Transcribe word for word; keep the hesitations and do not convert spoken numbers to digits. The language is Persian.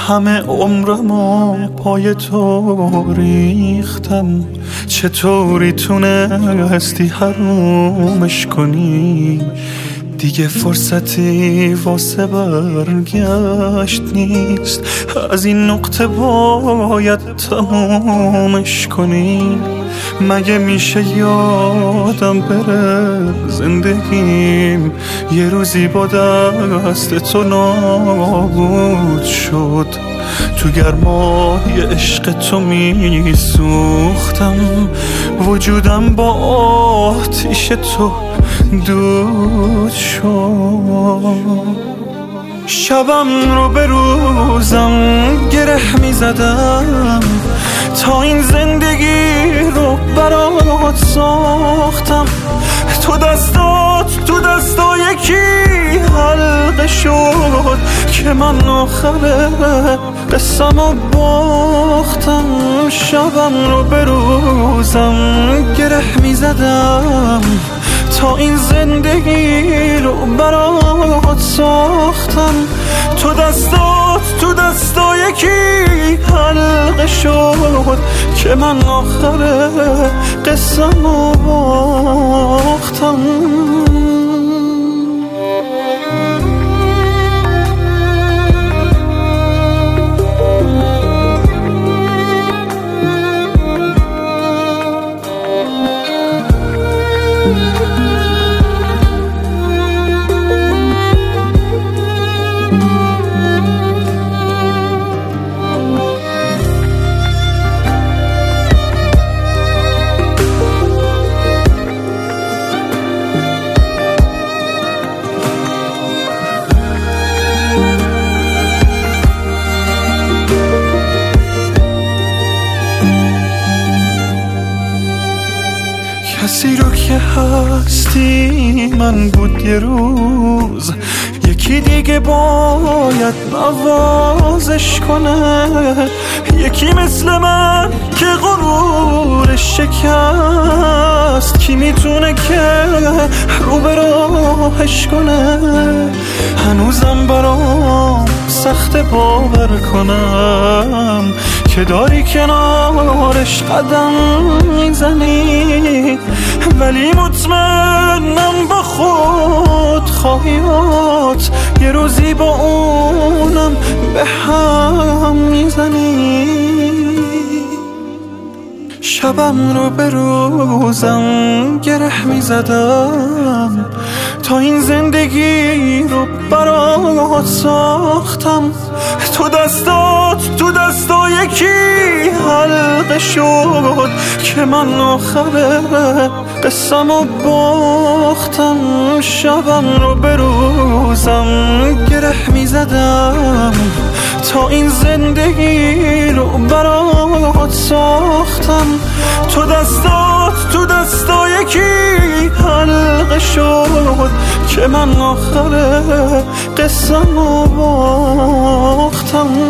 همه عمرمو پای تو ریختم، چطوری تونستی حرومش کنی؟ دیگه فرصتی واسه برگشت نیست، از این نقطه باید تمومش کنی. مگه میشه یادم بره زندگیم یه روزی با دست تو نابود شد؟ تو گرمای عشق تو می سوختم، وجودم با آتیش تو دود شد. شبم رو به روزم گره می زدم، تا این زندگی رو برات ساختم. تو دستات تو دستای یکی حلقه شد که من آخر قسمو باختم. شبم رو به روزم گره می زدم، تا این زندگی رو برات ساختم. تو دستات تو دستای یکی حلقه شد که من آخر قسمو باختم. کسی رو که هستی من بود یه روز، یکی دیگه باید نوازش کنه. یکی مثل من که غرورش شکست، کی میتونه که رو به راهش کنه؟ هنوزم برام سخت باور کنم که داری کنارش قدم میزنی، ولی مطمئنم با خود خواهیات یه روزی با اونم به هم میزنی. شبم رو به روزم گره میزدم، تا این زندگی رو برات ساختم. تو دستات تو دستای یکی حلقه شد که من آخر قسمو باختم. شبم رو به روزم گره میزدم، تا این زندگی رو برات ساختم. تو دستات تو دستای یکی حلقه شد که من آخر قسمو باختم.